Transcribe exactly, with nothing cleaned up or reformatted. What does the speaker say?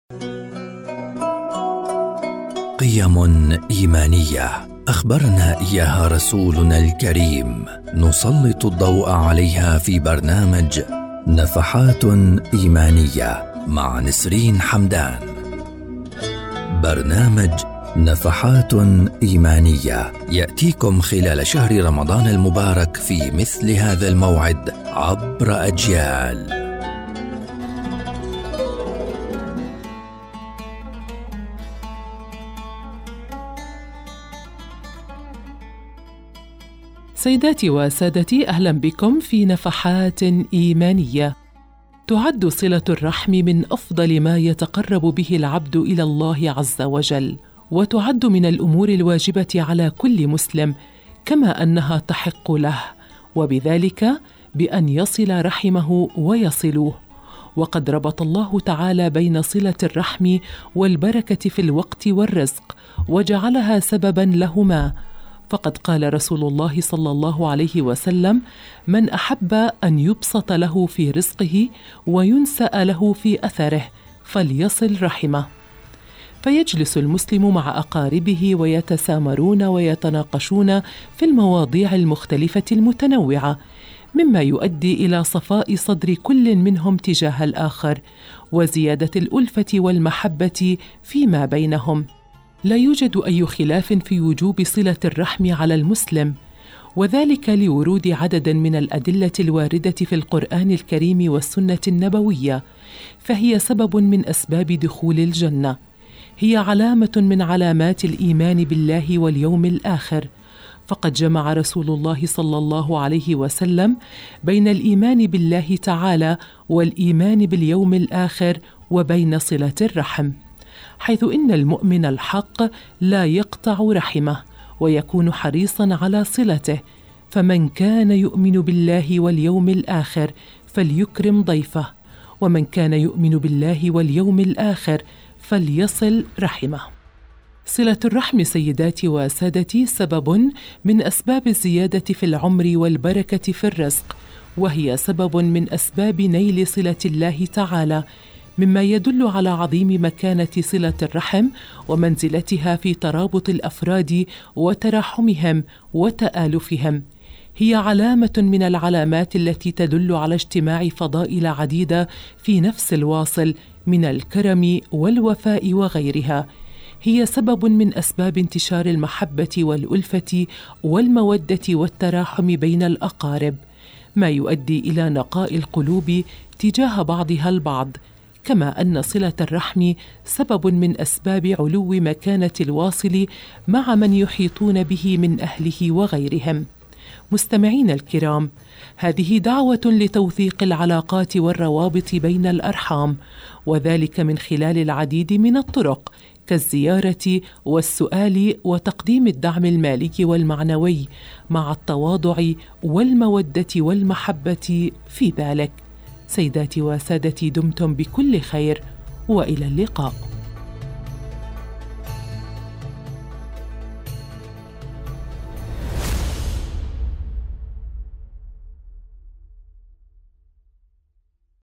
قيم إيمانية أخبرنا إياها رسولنا الكريم، نسلط الضوء عليها في برنامج نفحات إيمانية مع نسرين حمدان. برنامج نفحات إيمانية يأتيكم خلال شهر رمضان المبارك في مثل هذا الموعد عبر أجيال. سيداتي وسادتي، أهلا بكم في نفحات إيمانية. تعد صلة الرحم من أفضل ما يتقرب به العبد إلى الله عز وجل، وتعد من الأمور الواجبة على كل مسلم، كما أنها تحق له، وبذلك بأن يصل رحمه ويصلوه. وقد ربط الله تعالى بين صلة الرحم والبركة في الوقت والرزق، وجعلها سببا لهما. فقد قال رسول الله صلى الله عليه وسلم: من أحب أن يبسط له في رزقه وينسأ له في أثره فليصل رحمه. فيجلس المسلم مع أقاربه ويتسامرون ويتناقشون في المواضيع المختلفة المتنوعة، مما يؤدي إلى صفاء صدر كل منهم تجاه الآخر، وزيادة الألفة والمحبة فيما بينهم. لا يوجد أي خلاف في وجوب صلة الرحم على المسلم، وذلك لورود عدد من الأدلة الواردة في القرآن الكريم والسنة النبوية، فهي سبب من أسباب دخول الجنة. هي علامة من علامات الإيمان بالله واليوم الآخر، فقد جمع رسول الله صلى الله عليه وسلم بين الإيمان بالله تعالى والإيمان باليوم الآخر وبين صلة الرحم، حيث إن المؤمن الحق لا يقطع رحمه ويكون حريصا على صلته. فمن كان يؤمن بالله واليوم الآخر فليكرم ضيفه، ومن كان يؤمن بالله واليوم الآخر فليصل رحمه. صلة الرحم سيداتي وسادتي سبب من أسباب الزيادة في العمر والبركة في الرزق، وهي سبب من أسباب نيل صلة الله تعالى، مما يدل على عظيم مكانة صلة الرحم ومنزلتها في ترابط الأفراد وتراحمهم وتآلفهم. هي علامة من العلامات التي تدل على اجتماع فضائل عديدة في نفس الواصل من الكرم والوفاء وغيرها. هي سبب من أسباب انتشار المحبة والألفة والمودة والتراحم بين الأقارب، ما يؤدي إلى نقاء القلوب تجاه بعضها البعض. كما أن صلة الرحم سبب من أسباب علو مكانة الواصل مع من يحيطون به من أهله وغيرهم. مستمعين الكرام، هذه دعوة لتوثيق العلاقات والروابط بين الأرحام، وذلك من خلال العديد من الطرق، كالزيارة والسؤال وتقديم الدعم المالي والمعنوي، مع التواضع والمودة والمحبة في ذلك. سيداتي وسادتي، دمتم بكل خير، وإلى اللقاء.